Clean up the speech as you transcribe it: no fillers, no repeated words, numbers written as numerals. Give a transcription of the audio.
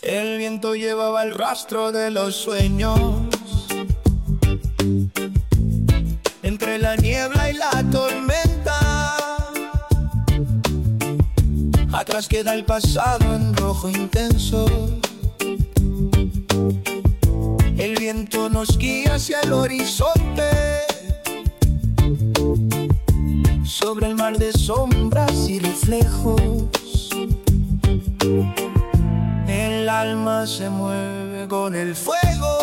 El viento llevaba el rastro de los sueños entre la niebla y la tormenta. Atrás queda el pasado en rojo intenso. El viento nos guía hacia el horizonte, sobre el mar de sombras y reflejos. El alma se mueve con el fuego.